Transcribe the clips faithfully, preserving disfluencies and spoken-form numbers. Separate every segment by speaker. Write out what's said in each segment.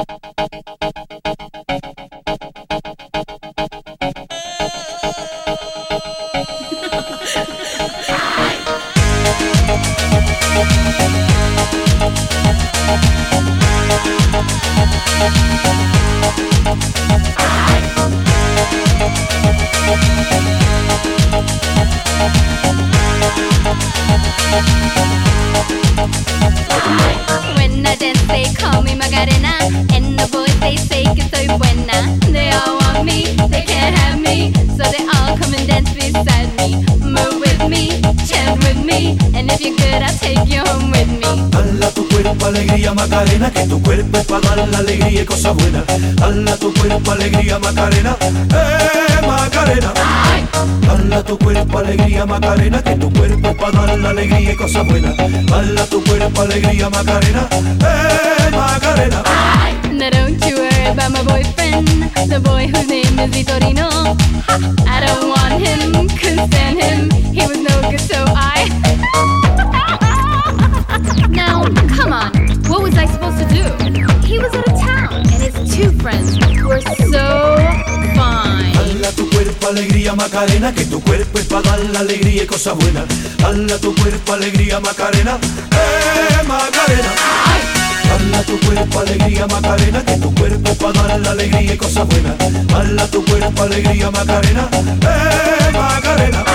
Speaker 1: When I dance they call me Macarena, and the boys they say que soy buena. They all want me, they can't have me, so they all come and dance beside me. Move with me, chant with me, and if you're good I'll take you home with me.
Speaker 2: Dala tu cuerpo alegría Macarena, que tu cuerpo es para dar la alegría y cosas buenas. Dala tu cuerpo alegría Macarena, eh Macarena. Dala tu cuerpo alegría Macarena, que tu cuerpo es para dar la alegría y cosas buenas. Dala tu cuerpo alegría Macarena, eh Macarena.
Speaker 1: Now don't you worry about my boyfriend, the boy whose name is Vitorino. I don't want him, couldn't stand him, he was no good so I Now, come on, what was I supposed to do? He was out of town, and his two friends were so fine.
Speaker 2: Dala tu cuerpo alegría Macarena, que tu cuerpo es para dar la alegría y cosas buenas. Dala tu cuerpo alegría Macarena, eh Macarena. Dala tu cuerpo alegría Macarena, que tu cuerpo es para dar la alegría y cosas buenas. Dala tu cuerpo alegría Macarena, eh Macarena.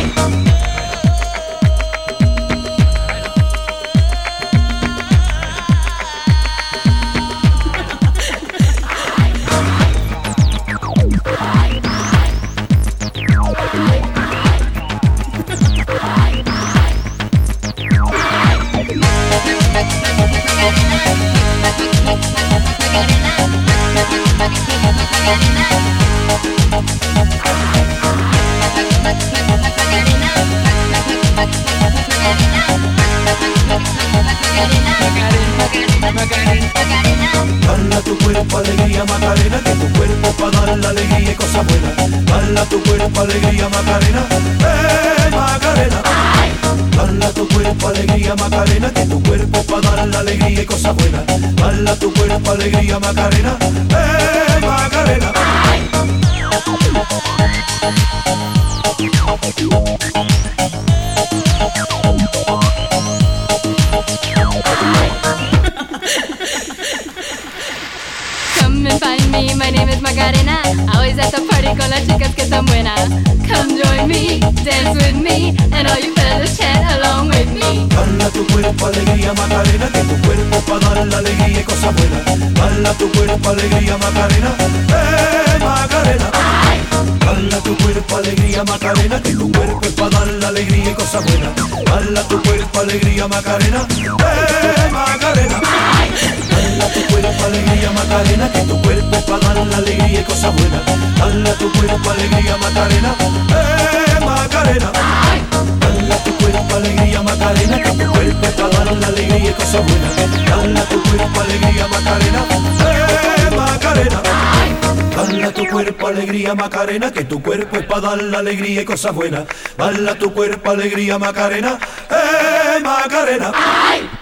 Speaker 2: Dala tu cuerpo alegría Macarena, que tu cuerpo es para dar la alegría y cosas buenas. Dala tu cuerpo alegría Macarena, eh Macarena. Dala tu cuerpo alegría Macarena, que tu cuerpo es para dar la alegría y cosas buenas. Dala tu cuerpo alegría Macarena, eh Macarena.
Speaker 1: Come and find me, my name is Macarena. Always at the party con las chicas que están buenas. Come join me, dance with me, and all you fellas chant along with me.
Speaker 2: Dala tu cuerpo alegría Macarena, que tu cuerpo es para dar la alegría y cosas buenas. Dala tu cuerpo alegría Macarena, eh Macarena. Dala tu cuerpo alegría Macarena, que tu cuerpo es para dar la alegría y cosas buenas. Dala tu cuerpo alegría Macarena, eh Macarena. Dala tu cuerpo alegría Macarena, que tu cuerpo es para dar la alegría y cosas buenas. Dala tu cuerpo alegría Macarena, eh Macarena. Dala tu cuerpo alegría Macarena, que tu cuerpo es para dar la alegría y cosas buenas. Dala tu cuerpo alegría Macarena, eh Macarena. Dala tu cuerpo alegría Macarena, que tu cuerpo es para dar la alegría y cosas buenas. Dala tu cuerpo alegría Macarena, eh Macarena.